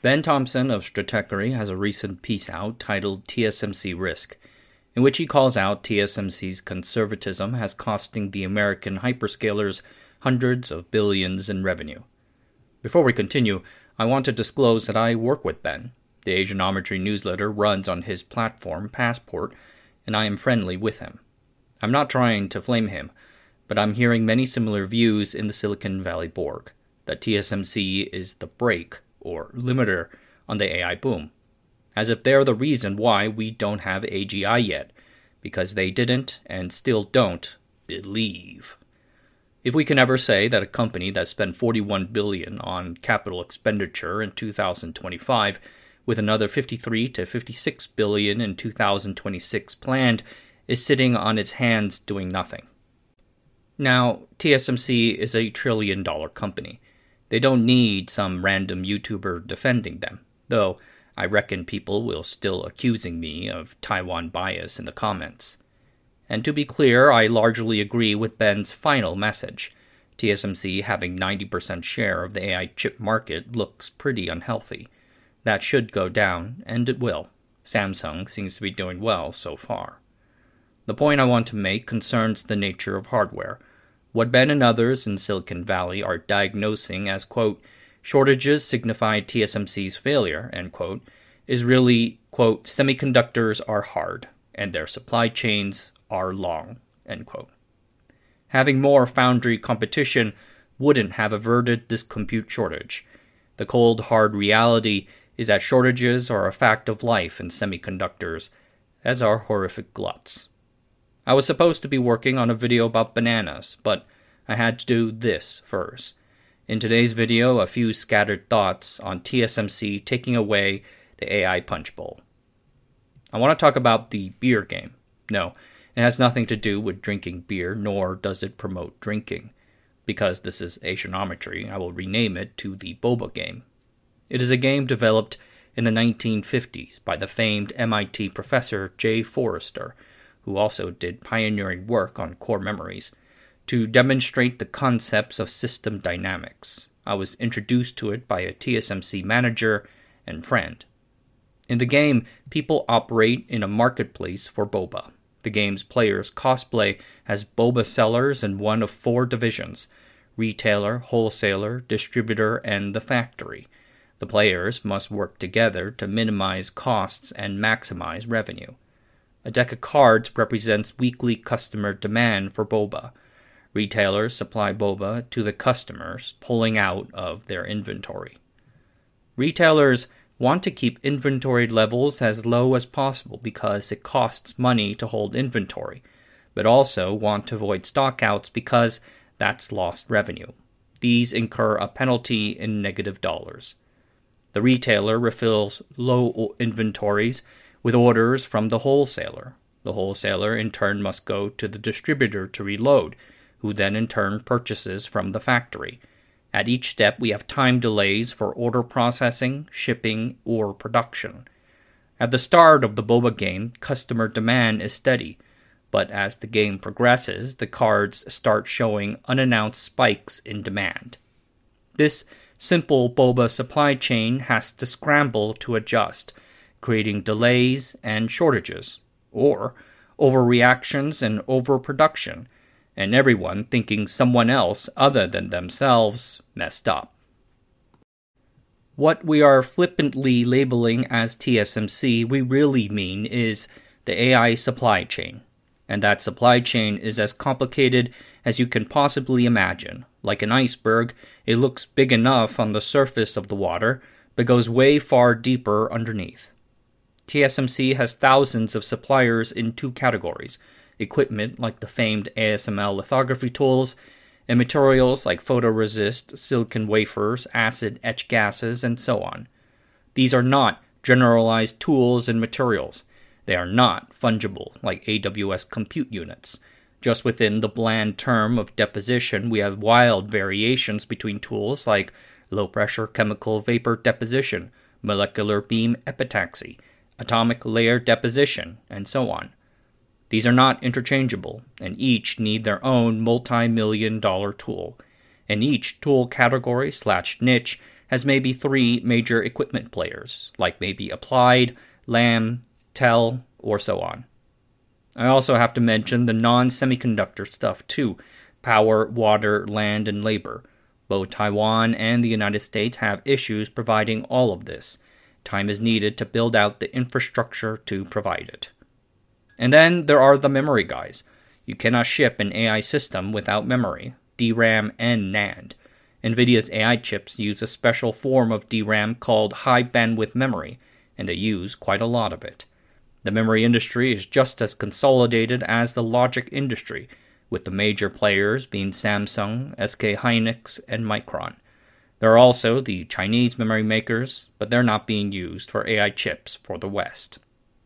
Ben Thompson of Stratechery has a recent piece out titled TSMC Risk, in which he calls out TSMC's conservatism as costing the American hyperscalers hundreds of billions in revenue. Before we continue, I want to disclose that I work with Ben. The Asianometry newsletter runs on his platform, Passport, and I am friendly with him. I'm not trying to flame him, but I'm hearing many similar views in the Silicon Valley Borg, that TSMC is the brake, or limiter, on the AI boom, as if they're the reason why we don't have AGI yet, because they didn't and still don't believe. If we can ever say that a company that spent $41 billion on capital expenditure in 2025, with another $53 to $56 billion in 2026 planned, is sitting on its hands doing nothing. Now, TSMC is a trillion-dollar company. They don't need some random YouTuber defending them, though I reckon people will still accusing me of Taiwan bias in the comments. And to be clear, I largely agree with Ben's final message. TSMC having 90% share of the AI chip market looks pretty unhealthy. That should go down, and it will. Samsung seems to be doing well so far. The point I want to make concerns the nature of hardware. What Ben and others in Silicon Valley are diagnosing as, quote, shortages signify TSMC's failure, end quote, is really, quote, semiconductors are hard, and their supply chains are long, end quote. Having more foundry competition wouldn't have averted this compute shortage. The cold, hard reality is that shortages are a fact of life in semiconductors, as are horrific gluts. I was supposed to be working on a video about bananas, but I had to do this first. In today's video, a few scattered thoughts on TSMC taking away the AI punch bowl. I want to talk about the beer game. No, it has nothing to do with drinking beer, nor does it promote drinking. Because this is Asianometry, I will rename it to the Boba game. It is a game developed in the 1950s by the famed MIT professor Jay Forrester, who also did pioneering work on core memories, to demonstrate the concepts of system dynamics. I was introduced to it by a TSMC manager and friend. In the game, people operate in a marketplace for boba. The game's players cosplay as boba sellers in one of four divisions: retailer, wholesaler, distributor, and the factory. The players must work together to minimize costs and maximize revenue. A deck of cards represents weekly customer demand for boba. Retailers supply boba to the customers, pulling out of their inventory. Retailers want to keep inventory levels as low as possible because it costs money to hold inventory, but also want to avoid stockouts because that's lost revenue. These incur a penalty in negative dollars. The retailer refills low inventories with orders from the wholesaler. The wholesaler in turn must go to the distributor to reload, who then in turn purchases from the factory. At each step, we have time delays for order processing, shipping, or production. At the start of the boba game, customer demand is steady, but as the game progresses, the cards start showing unannounced spikes in demand. This simple boba supply chain has to scramble to adjust, creating delays and shortages, or overreactions and overproduction, and everyone thinking someone else other than themselves messed up. What we are flippantly labeling as TSMC we really mean is the AI supply chain, and that supply chain is as complicated as you can possibly imagine. Like an iceberg, it looks big enough on the surface of the water, but goes way far deeper underneath. TSMC has thousands of suppliers in two categories: equipment like the famed ASML lithography tools, and materials like photoresist, silicon wafers, acid etch gases, and so on. These are not generalized tools and materials. They are not fungible like AWS compute units. Just within the bland term of deposition, we have wild variations between tools like low-pressure chemical vapor deposition, molecular beam epitaxy, atomic layer deposition, and so on. These are not interchangeable, and each need their own multi-million-dollar tool, and each tool category/niche has maybe 3 major equipment players, like maybe Applied, Lam, Tel, or so on. I also have to mention the non-semiconductor stuff too: power, water, land, and labor. Both Taiwan and the United States have issues providing all of this. Time is needed to build out the infrastructure to provide it. And then there are the memory guys. You cannot ship an AI system without memory, DRAM and NAND. NVIDIA's AI chips use a special form of DRAM called high bandwidth memory, and they use quite a lot of it. The memory industry is just as consolidated as the logic industry, with the major players being Samsung, SK Hynix, and Micron. There are also the Chinese memory makers, but they're not being used for AI chips for the West.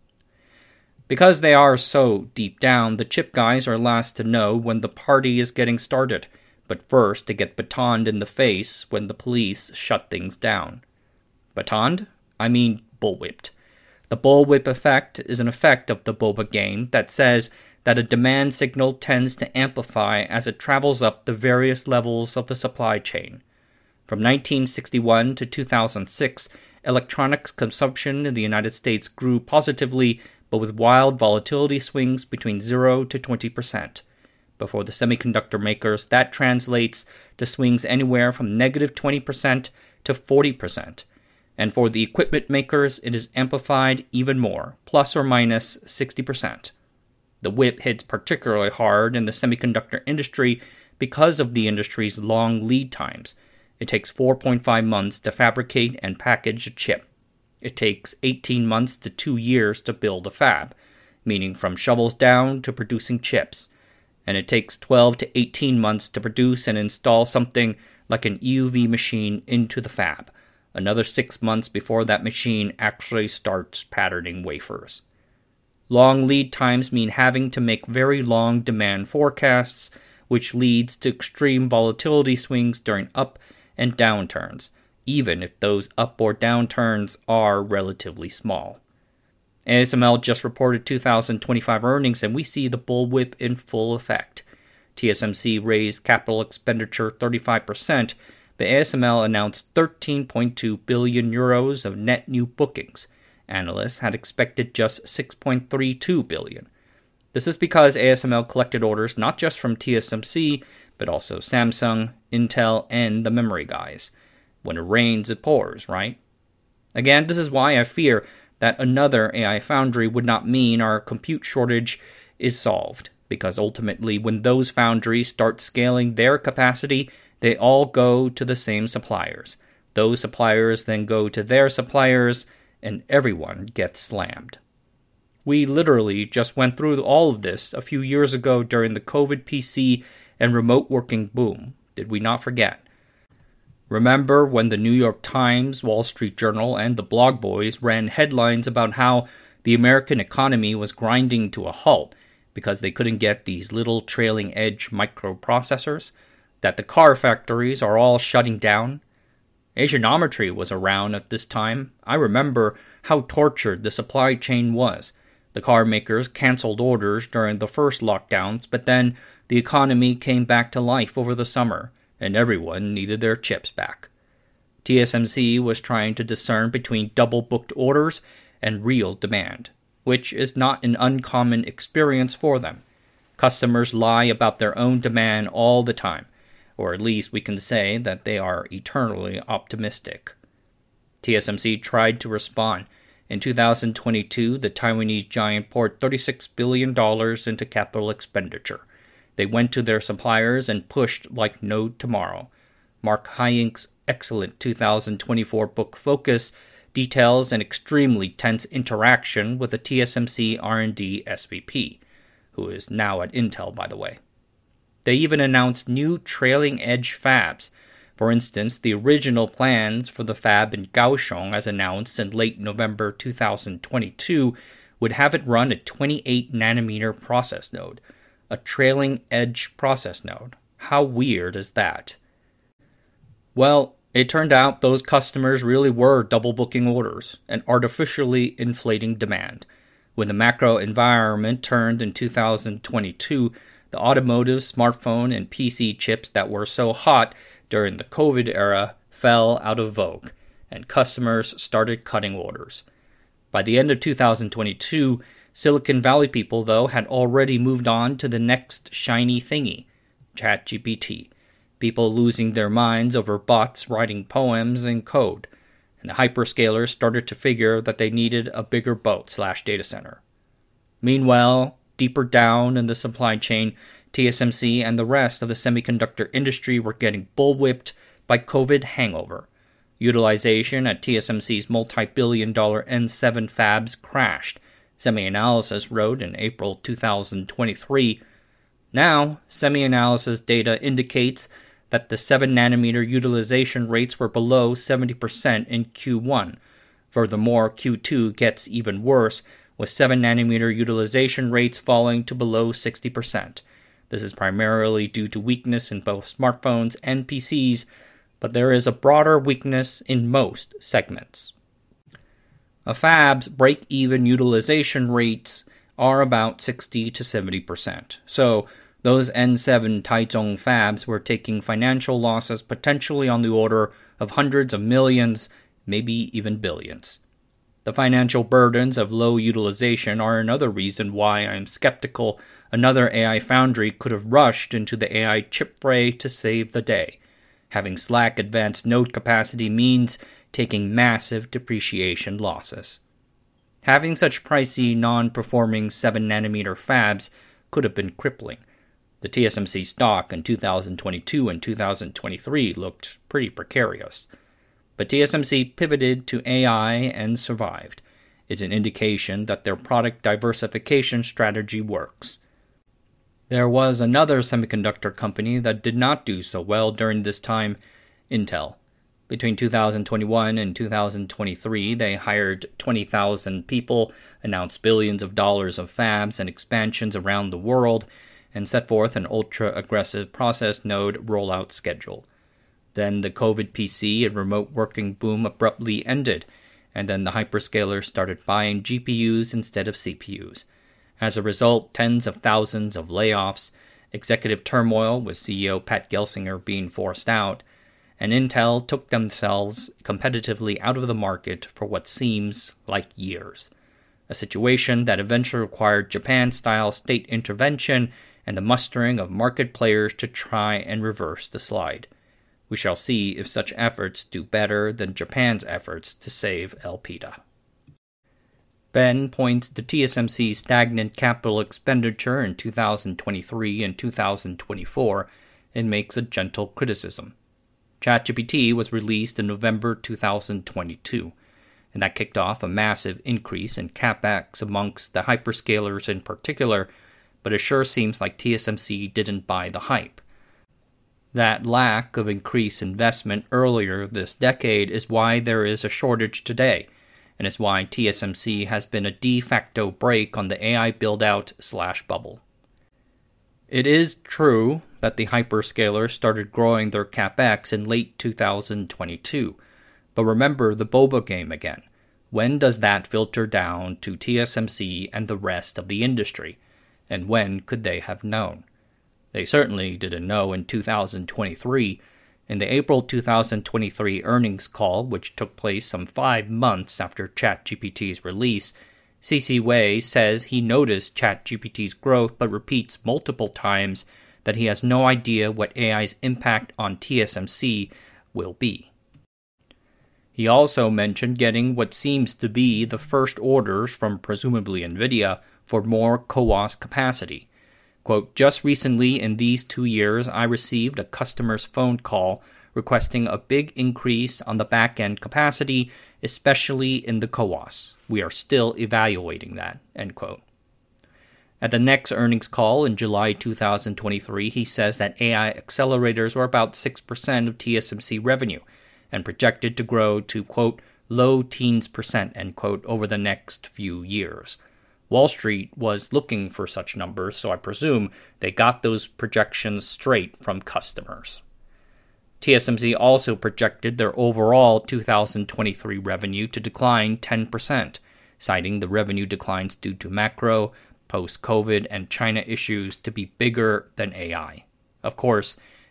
Because they are so deep down, the chip guys are last to know when the party is getting started, but first to get batoned in the face when the police shut things down. Batoned? I mean bullwhipped. The bullwhip effect is an effect of the boba game that says that a demand signal tends to amplify as it travels up the various levels of the supply chain. From 1961 to 2006, electronics consumption in the United States grew positively, but with wild volatility swings between 0 to 20%. But for the semiconductor makers, that translates to swings anywhere from negative 20% to 40%. And for the equipment makers, it is amplified even more, plus or minus 60%. The whip hits particularly hard in the semiconductor industry because of the industry's long lead times. It takes 4.5 months to fabricate and package a chip. It takes 18 months to 2 years to build a fab, meaning from shovels down to producing chips. And it takes 12 to 18 months to produce and install something like an EUV machine into the fab. Another 6 months before that machine actually starts patterning wafers. Long lead times mean having to make very long demand forecasts, which leads to extreme volatility swings during up and downturns, even if those up or downturns are relatively small. ASML just reported 2025 earnings, and we see the bullwhip in full effect. TSMC raised capital expenditure 35%, but ASML announced 13.2 billion euros of net new bookings. Analysts had expected just 6.32 billion. This is because ASML collected orders not just from TSMC, but also Samsung, Intel, and the memory guys. When it rains, it pours, right? Again, this is why I fear that another AI foundry would not mean our compute shortage is solved, because ultimately when those foundries start scaling their capacity, they all go to the same suppliers. Those suppliers then go to their suppliers, and everyone gets slammed. We literally just went through all of this a few years ago during the COVID PC and remote working boom. Did we not forget? Remember when the New York Times, Wall Street Journal, and the Blog Boys ran headlines about how the American economy was grinding to a halt because they couldn't get these little trailing edge microprocessors? That the car factories are all shutting down? Asianometry was around at this time. I remember how tortured the supply chain was. The car makers canceled orders during the first lockdowns, but then the economy came back to life over the summer, and everyone needed their chips back. TSMC was trying to discern between double-booked orders and real demand, which is not an uncommon experience for them. Customers lie about their own demand all the time, or at least we can say that they are eternally optimistic. TSMC tried to respond. In 2022, the Taiwanese giant poured $36 billion into capital expenditure. They went to their suppliers and pushed like no tomorrow. Mark Hyeing's excellent 2024 book Focus details an extremely tense interaction with the TSMC R&D SVP, who is now at Intel, by the way. They even announced new trailing edge fabs. For instance, the original plans for the fab in Kaohsiung, as announced in late November 2022, would have it run a 28-nanometer process node, a trailing edge process node. How weird is that? Well, it turned out those customers really were double booking orders and artificially inflating demand. When the macro environment turned in 2022, the automotive, smartphone, and PC chips that were so hot during the COVID era fell out of vogue, and customers started cutting orders. By the end of 2022, Silicon Valley people, though, had already moved on to the next shiny thingy, ChatGPT, people losing their minds over bots writing poems and code, and the hyperscalers started to figure that they needed a bigger boat/data center. Meanwhile, deeper down in the supply chain, TSMC and the rest of the semiconductor industry were getting bullwhipped by COVID hangover. Utilization at TSMC's multi-billion-dollar N7 fabs crashed, SemiAnalysis wrote in April 2023. Now, SemiAnalysis data indicates that the 7nm utilization rates were below 70% in Q1. Furthermore, Q2 gets even worse, with 7nm utilization rates falling to below 60%. This is primarily due to weakness in both smartphones and PCs, but there is a broader weakness in most segments. A fab's break-even utilization rates are about 60 to 70%. So, those N7 Taichung fabs were taking financial losses potentially on the order of hundreds of millions, maybe even billions. The financial burdens of low utilization are another reason why I am skeptical another AI foundry could have rushed into the AI chip fray to save the day. Having slack advanced node capacity means taking massive depreciation losses. Having such pricey, non-performing 7nm fabs could have been crippling. The TSMC stock in 2022 and 2023 looked pretty precarious. But TSMC pivoted to AI and survived. It's an indication that their product diversification strategy works. There was another semiconductor company that did not do so well during this time, Intel. Between 2021 and 2023, they hired 20,000 people, announced billions of dollars of fabs and expansions around the world, and set forth an ultra-aggressive process node rollout schedule. Then the COVID PC and remote working boom abruptly ended, and then the hyperscalers started buying GPUs instead of CPUs. As a result, tens of thousands of layoffs, executive turmoil with CEO Pat Gelsinger being forced out, and Intel took themselves competitively out of the market for what seems like years. A situation that eventually required Japan-style state intervention and the mustering of market players to try and reverse the slide. We shall see if such efforts do better than Japan's efforts to save Elpida. Ben points to TSMC's stagnant capital expenditure in 2023 and 2024 and makes a gentle criticism. ChatGPT was released in November 2022, and that kicked off a massive increase in CapEx amongst the hyperscalers in particular, but it sure seems like TSMC didn't buy the hype. That lack of increased investment earlier this decade is why there is a shortage today, and is why TSMC has been a de facto brake on the AI build-out/bubble. It is true that the hyperscalers started growing their CapEx in late 2022, but remember the boba game again. When does that filter down to TSMC and the rest of the industry? And when could they have known? They certainly didn't know in 2023. In the April 2023 earnings call, which took place some 5 months after ChatGPT's release, C.C. Wei says he noticed ChatGPT's growth but repeats multiple times that he has no idea what AI's impact on TSMC will be. He also mentioned getting what seems to be the first orders from presumably NVIDIA for more CoWoS capacity. Quote, just recently in these 2 years, I received a customer's phone call requesting a big increase on the back-end capacity, especially in the CoWoS. We are still evaluating that, end quote. At the next earnings call in July 2023, he says that AI accelerators were about 6% of TSMC revenue and projected to grow to, quote, low teens percent, end quote, over the next few years. Wall Street was looking for such numbers, so I presume they got those projections straight from customers. TSMC also projected their overall 2023 revenue to decline 10%, citing the revenue declines due to macro, post-COVID, and China issues to be bigger than AI. Of course,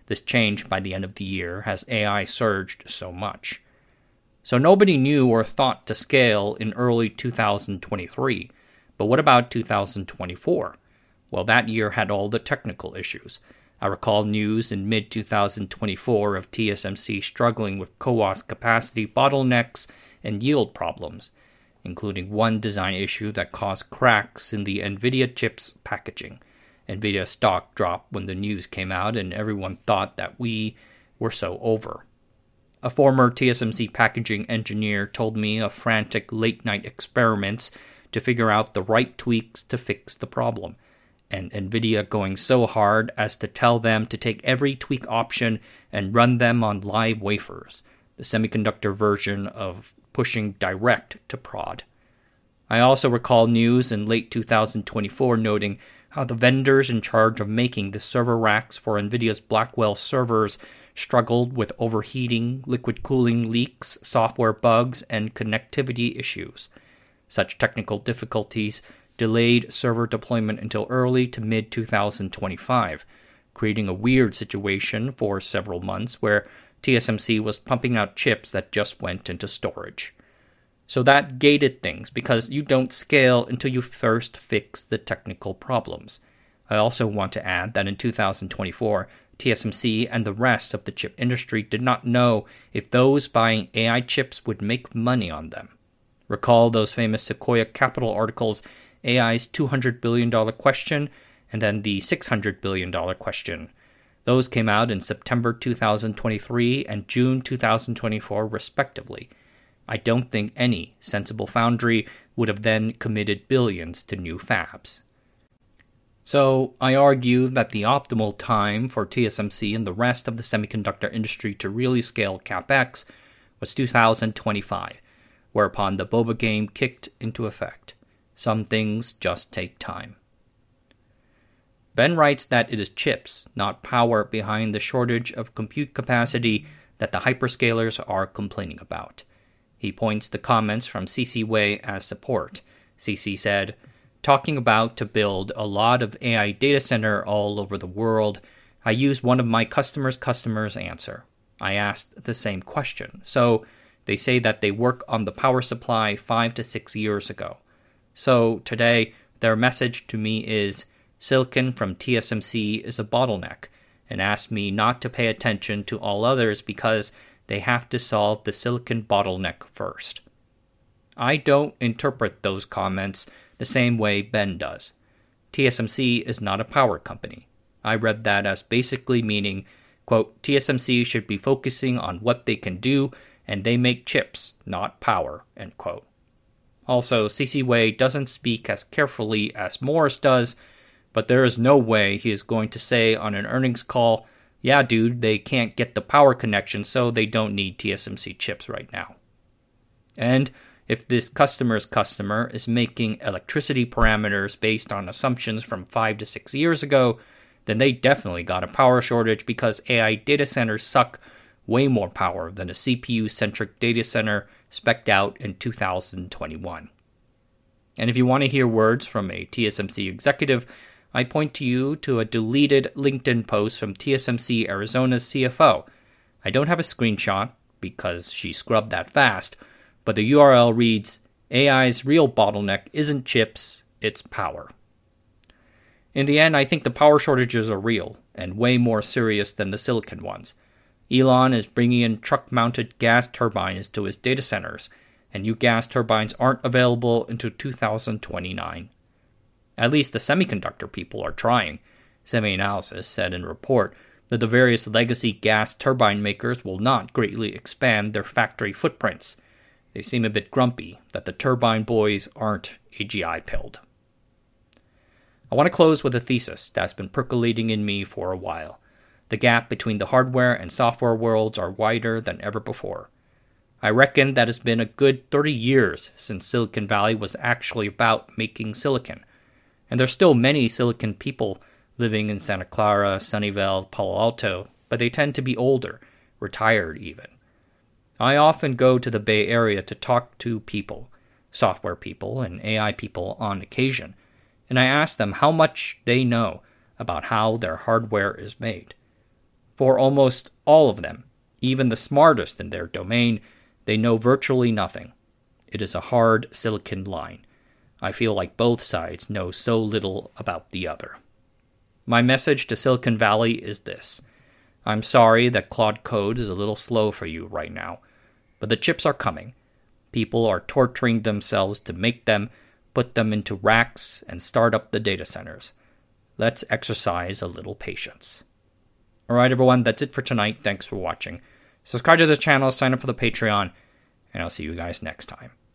This changed by the end of the year as AI surged so much. So nobody knew or thought to scale in early 2023. But what about 2024? Well, that year had all the technical issues. I recall news in mid-2024 of TSMC struggling with CoWoS capacity bottlenecks and yield problems, including one design issue that caused cracks in the NVIDIA chips packaging. NVIDIA stock dropped when the news came out, and everyone thought that we were so over. A former TSMC packaging engineer told me of frantic late-night experiments to figure out the right tweaks to fix the problem, and NVIDIA going so hard as to tell them to take every tweak option and run them on live wafers, the semiconductor version of pushing direct to prod. I also recall news in late 2024 noting how the vendors in charge of making the server racks for NVIDIA's Blackwell servers struggled with overheating, liquid cooling leaks, software bugs, and connectivity issues. Such technical difficulties delayed server deployment until early to mid-2025, creating a weird situation for several months where TSMC was pumping out chips that just went into storage. So that gated things because you don't scale until you first fix the technical problems. I also want to add that in 2024, TSMC and the rest of the chip industry did not know if those buying AI chips would make money on them. Recall those famous Sequoia Capital articles, AI's $200 billion question and then the $600 billion question. Those came out in September 2023 and June 2024, respectively. I don't think any sensible foundry would have then committed billions to new fabs. So I argue that the optimal time for TSMC and the rest of the semiconductor industry to really scale CapEx was 2025, whereupon the boba game kicked into effect. Some things just take time. Ben writes that it is chips, not power, behind the shortage of compute capacity that the hyperscalers are complaining about. He points to comments from CC Wei as support. CC said, "Talking about to build a lot of AI data center all over the world, I used one of my customers' answer. I asked the same question. So they say that they work on the power supply 5 to 6 years ago. So today, their message to me is, silicon from TSMC is a bottleneck, and asked me not to pay attention to all others because they have to solve the silicon bottleneck first." I don't interpret those comments the same way Ben does. TSMC is not a power company. I read that as basically meaning, quote, TSMC should be focusing on what they can do, and they make chips, not power, end quote. Also, CC Wei doesn't speak as carefully as Morris does, but there is no way he is going to say on an earnings call, yeah, dude, they can't get the power connection, so they don't need TSMC chips right now. And if this customer's customer is making electricity parameters based on assumptions from 5 to 6 years ago, then they definitely got a power shortage because AI data centers suck way more power than a CPU-centric data center spec'd out in 2021. And if you want to hear words from a TSMC executive, I point to you to a deleted LinkedIn post from TSMC Arizona's CFO. I don't have a screenshot because she scrubbed that fast, but the URL reads, AI's real bottleneck isn't chips, it's power. In the end, I think the power shortages are real and way more serious than the silicon ones. Elon is bringing in truck-mounted gas turbines to his data centers, and new gas turbines aren't available until 2029. At least the semiconductor people are trying. SemiAnalysis said in a report that the various legacy gas turbine makers will not greatly expand their factory footprints. They seem a bit grumpy that the turbine boys aren't AGI-pilled. I want to close with a thesis that's been percolating in me for a while. The gap between the hardware and software worlds are wider than ever before. I reckon that it's been a good 30 years since Silicon Valley was actually about making silicon. And there's still many silicon people living in Santa Clara, Sunnyvale, Palo Alto, but they tend to be older, retired even. I often go to the Bay Area to talk to people, software people and AI people on occasion, and I ask them how much they know about how their hardware is made. For almost all of them, even the smartest in their domain, they know virtually nothing. It is a hard silicon line. I feel like both sides know so little about the other. My message to Silicon Valley is this. I'm sorry that Claude Code is a little slow for you right now, but the chips are coming. People are torturing themselves to make them, put them into racks, and start up the data centers. Let's exercise a little patience. Alright everyone, that's it for tonight. Thanks for watching. Subscribe to the channel, sign up for the Patreon, and I'll see you guys next time.